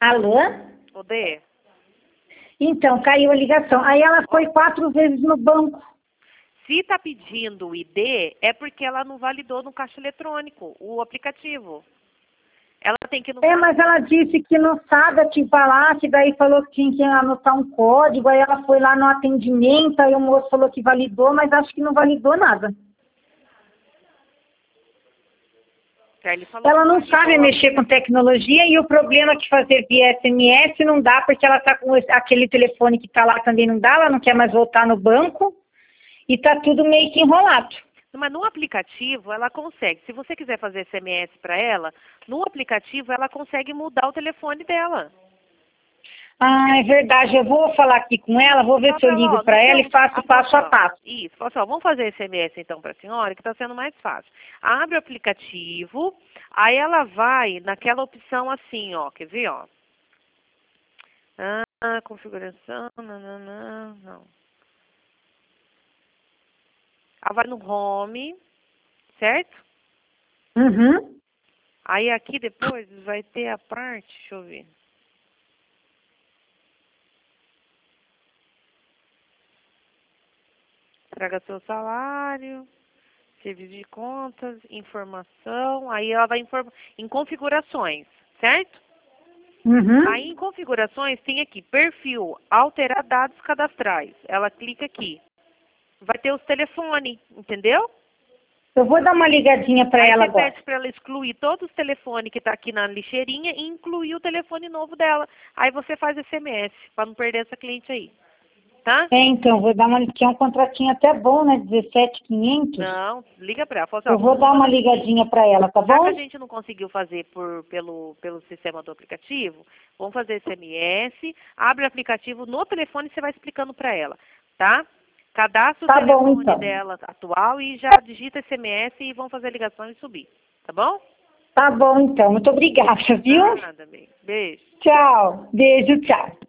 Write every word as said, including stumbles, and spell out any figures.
Alô? Poder? Então, caiu a ligação. Aí ela foi quatro vezes no banco. Se está pedindo o I D, é porque ela não validou no caixa eletrônico, o aplicativo. Ela tem que ir no É, caixa... mas ela disse que não sabe ativar lá, que daí falou que tinha que anotar um código, aí ela foi lá no atendimento, aí o moço falou que validou, mas acho que não validou nada. Ele falou Ela que não validou sabe o mexer com tecnologia e o problema é que fazer via S M S não dá, porque ela está com esse- aquele telefone que está lá também não dá, ela não quer mais voltar no banco e está tudo meio que enrolado. Mas no aplicativo ela consegue. Se você quiser fazer S M S para ela, no aplicativo ela consegue mudar o telefone dela. Ah, é verdade, eu vou falar aqui com ela, vou ver Fala se eu pra ela, ligo ó, no para ela seu... e faço Ah, passo a fala assim, ó, passo. isso, fala assim, ó, vamos fazer S M S então para a senhora, que está sendo mais fácil. Abre o aplicativo, aí ela vai naquela opção assim, ó, quer ver, ó? Ah, configuração, não, não, não, não. Ela vai no home, certo? Uhum. Aí aqui depois vai ter a parte, deixa eu ver. Traga seu salário, serviço de contas, informação. Aí ela vai inform... em configurações, certo? Uhum. Aí em configurações tem aqui, perfil, alterar dados cadastrais. Ela clica aqui. Vai ter os telefones, entendeu? Eu vou dar uma ligadinha para Aí ela você agora. pede para ela excluir todos os telefones que está aqui na lixeirinha e incluir o telefone novo dela. Aí você faz S M S, para não perder essa cliente aí. Tá? É, então, vou dar uma, que é um contratinho até bom, né, dezessete mil e quinhentos. Não, liga para ela. Fala assim, ó, Eu vou dar vamos uma fazer o ligadinha seguinte. para ela, tá Já que a bom? gente não conseguiu fazer por, pelo, pelo sistema do aplicativo, vamos fazer S M S, abre o aplicativo no telefone e você vai explicando para ela, tá? Cadastra o Tá bom, telefone então. dela atual e já digita S M S e vão fazer a ligação e subir, tá bom? Tá bom, então. Muito obrigada, viu? Nada, bem. Beijo. Tchau. Beijo, tchau.